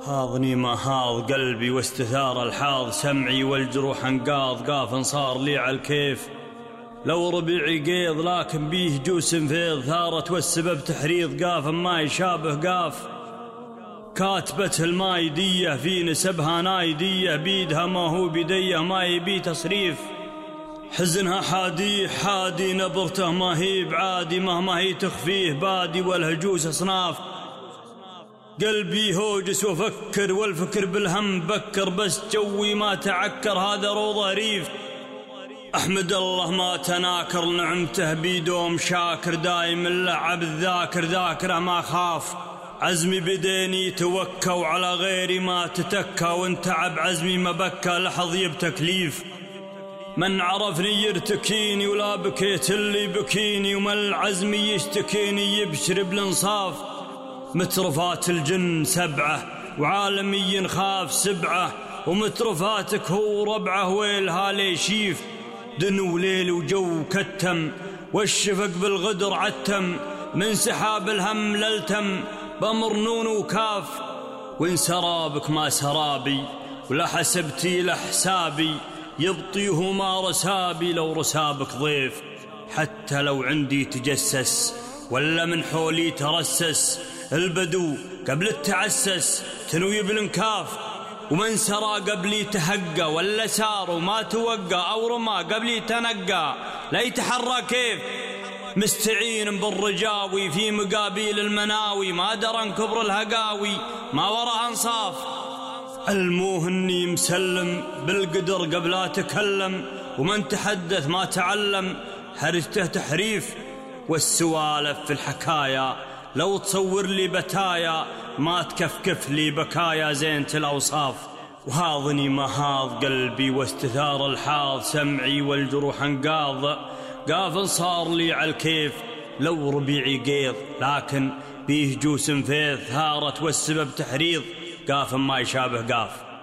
هاضني ما هاض قلبي واستثار الحاض سمعي والجروح انقاض قاف صار لي على الكيف. لو ربيعي قيض لكن بيه جوس فيض ثارت والسبب تحريض قاف ما يشابه قاف. كاتبة المايدية في نسبها نايدية بيدها ما هو بيديه ما يبي تصريف. حزنها حادي حادي نبرته ما هي بعادي مهما هي تخفيه بادي والهجوس أصناف. قلبي هوجس وفكر والفكر بالهم بكر بس جوي ما تعكر هذا روضة ريف. أحمد الله ما تناكر نعمته بيدوم شاكر دايم اللعب الذاكر ذاكره ما خاف. عزمي بديني توكى وعلى غيري ما تتكى وانتعب عزمي ما بكى لحظ بتكليف. من عرفني يرتكيني ولا بكيت اللي بكيني ومن العزم يشتكيني يبشر بالانصاف. مترفات الجن 7 وعالمي ينخاف 7 ومترفاتك هو ربعه ويلها ليشيف. دنو ليل وجو كتم والشفق بالغدر عتم من سحاب الهم للتم بأمر نون وكاف. وإن سرابك ما سرابي ولا حسبتي لحسابي يبطيه ما رسابي لو رسابك ضيف. حتى لو عندي تجسس ولا من حولي ترسس البدو قبل التعسس تنوي بالانكاف. ومن سرى قبلي تهقى ولا سار وما توقى أو رمى قبلي تنقى لا يتحرى كيف. مستعين بالرجاوي في مقابيل المناوي ما درن كبر الهقاوي ما وراء انصاف. علموه اني مسلم بالقدر قبل اتكلم ومن تحدث ما تعلم هرجته تحريف. والسوالف في الحكايا لو تصور لي بتايا ما تكفكف لي بكايا زينة الأوصاف. وهاضني ما هاض قلبي واستثار الحاض سمعي والجروح انقاض قاف صار لي على الكيف. لو ربيعي قيض لكن بيه جوس فيض ثارت والسبب تحريض قاف ما يشابه قاف.